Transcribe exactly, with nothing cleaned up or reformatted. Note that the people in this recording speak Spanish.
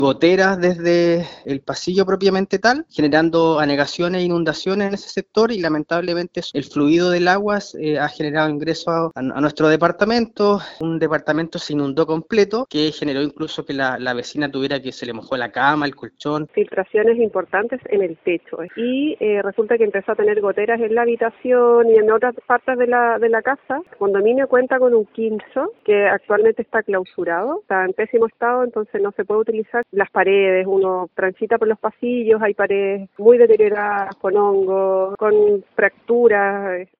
goteras desde el pasillo propiamente tal, generando anegaciones e inundaciones en ese sector, y lamentablemente el fluido del agua eh, ha generado ingresos a, a nuestro departamento. Un departamento se inundó completo, que generó incluso que la, la vecina tuviera que se le mojó la cama, el colchón. Filtraciones importantes en el techo y eh, resulta que empezó a tener goteras en la habitación y en otras partes de la, de la casa. El condominio cuenta con un quincho que actualmente está clausurado, está en pésimo estado, entonces no se puede utilizar. Las paredes, uno transita por los pasillos, hay paredes muy deterioradas, con hongos, con fracturas.